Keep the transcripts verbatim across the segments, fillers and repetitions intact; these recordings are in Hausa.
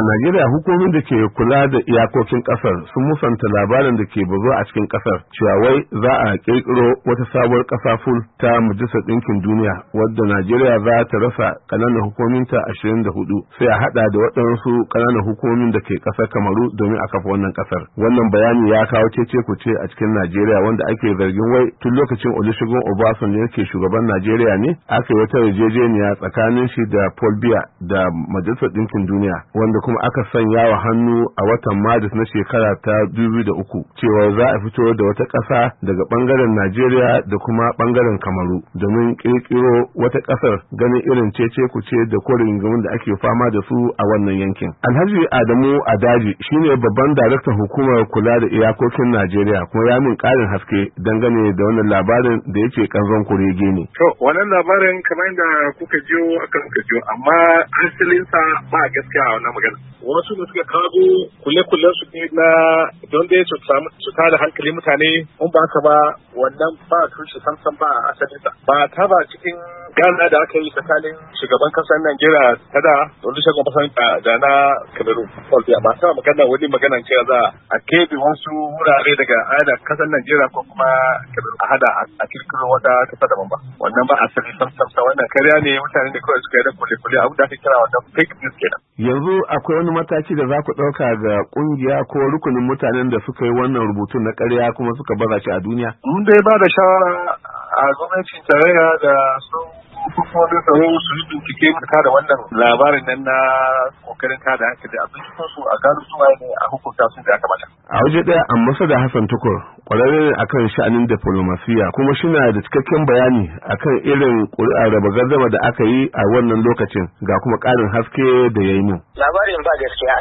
Najeriya hukumomin da ke kula da iyakokin kasar sun musanta labarin da ke bazo a cikin kasar cewa wai za a kirkiro wata sabuwar kasa full ta Majalisar Ɗinkin Duniya wadda Najeriya za ta rasa kananan hukumominta ashirin da hudu sai a hada da waɗansu kananan hukumomin da ke kasar Kamaru domin a kafa wannan kasar. Wannan bayani ya kawo cece kuce a cikin Najeriya wanda ake zargin wai tun lokacin Olusegun Obasanjo yake shugaban Najeriya ne aka yi wata yarjejeniya tsakanin shi da Paul Biya da Majalisar Ɗinkin Duniya wanda kuma aka sanya wa hannu a watan Maris na shekara ta dubu biyu da uku cewa za a fito da wata ƙasa daga ɓangaren Najeriya da kuma ɓangaren Kamaru domin ƙirƙiro wata ƙasar ganin irin cece kuce da korin da ake fama da su a wannan yankin. Alhaji Adamu Adaji shine babban daraktan hukumar kula da iyakokin Najeriya kuma ya min ƙarin haske dangane da wannan labarin da yake kanzon kurege ne. To wannan labarin kamar da kuka jiyo aka kuka jiyo amma asalinsa ba gaskiya a wannan magana. Wasu da suka kago kule-kulen su ne na don dai su samu su tada hankali mutane in ba haka ba wannan ba tushe samsan ba a asalinsa ba ta ba cikin gana da aka yi tsakanin shugaban kasar Najeriya ta da Olusegun Obasanjo da na Cameroon Paul Biya ba ta magana wani magana cewa za a kebe wasu wurare daga hada kasar Najeriya ko kuma Cameroon a hada a kirkiro wata kasa daban ba wannan ba asali samsan wannan karya ne mutane da kawai suka yi da kule-kule abu da ake kira wannan fake news kenan. Yanzu akwai wani mataki da za ku ɗauka ga ƙungiya ko rukunin mutanen da suka yi wannan rubutun na ƙarya kuma suka baza shi a duniya? Mun dai ba da shawara a gwamnatin tarayya da su hukumomin tsaro su yi bincike ta da wannan labarin nan na kokarin ta da hankali a binciken su a gano su ne a hukunta su da ya kamata. A waje ɗaya ambasada Hassan Tukur kwararre ne akan sha'anin diplomasiya kuma shina da cikakken bayani akan irin ƙuri'ar raba gardama da aka yi a wannan lokacin ga kuma ƙarin haske da ya yi mu. Labarin ba gaskiya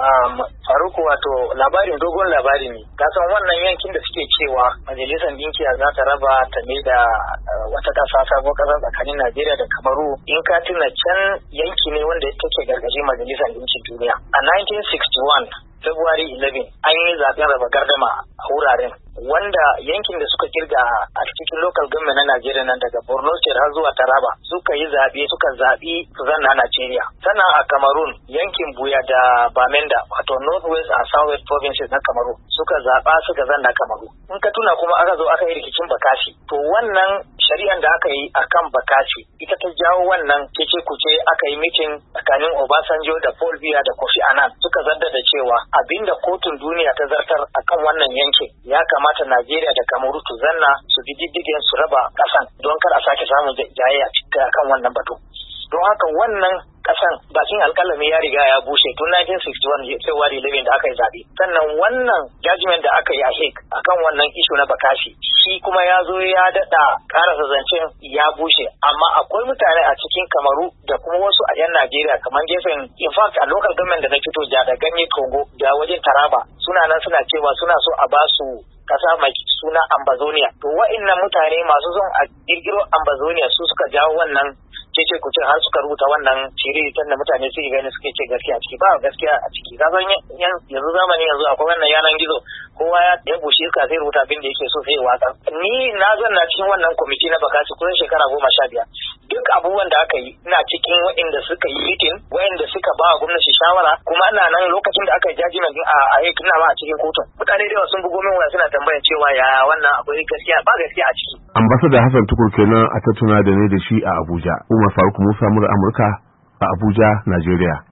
Faruku wato labarin dogon labari ne. Kasan wannan yankin da suke cewa majalisar dinkiya za ta raba ta ne da wata ƙasa sabon ƙasa tsakanin Najeriya da Kamaru in ka tuna can yanki ne wanda take gargashin majalisar dinkin duniya. A nineteen sixty-one February eleven an yi zaben raba gardama a wuraren wanda yankin da suka kirga a cikin local government na Najeriya nan daga Borno State har zuwa Taraba suka yi zabe suka zabi su zanna Najeriya. Sannan a Cameroon yankin Buya da Bamenda wato North West and South West provinces na Kamaru suka zaba suka zanna Kamaru. In ka tuna kuma aka zo aka yi rikicin Bakasi. To wannan shari'an da aka yi akan Bakasi ita ta jawo wannan cece kuce aka yi meeting tsakanin Obasanjo da Paul Biya da Kofi Annan suka zaddada cewa abinda kotun duniya ta zartar akan wannan yankin ya kamata Najeriya da Kamaru su zanna su bi diddigin su raba kasan don kar a sake samun jayayya akan wannan batu. Don haka wannan kasan bakin alkalami ya riga ya bushe tun nineteen sixty-one February eleven da aka yi zabe. Sannan wannan judgment da aka yi a Hague akan wannan issue na Bakasi shi kuma ya zo ya dada karasa zancen ya bushe amma akwai mutane a cikin Kamaru da kuma wasu a yan Najeriya kamar gefen in fact a local government da na fito ja da ganye Togo da wajen Taraba suna nan suna cewa suna so a basu kasa mai suna Ambazonia. To wa'annan mutane masu son a girgiro Ambazonia su suka jawo wannan cece kucin har suka rubuta wannan shiriritan da mutane suke gani suke ce gaskiya a ciki ba gaskiya a ciki ka san yanzu zamani yanzu akwai wannan yanan gizo kowa ya ya bushe iska zai rubuta abin da yake so sai ya watsa ni na zanna cikin wannan kwamiti na Bakasi kusan shekara goma sha biyar duk abubuwan da aka yi ina cikin waɗanda suka yi mitin waɗanda suka ba gwamnati shawara kuma ina nan lokacin da aka yi judgment a a ina ma a cikin kotun mutane da yawa sun bugo min waya suna tambayar cewa ya wannan akwai gaskiya ba gaskiya a ciki. Ambassador Hassan Tukur kenan a tattauna da ne da shi a Abuja. Umar Faruk Musa Amurka a Abuja, Najeriya.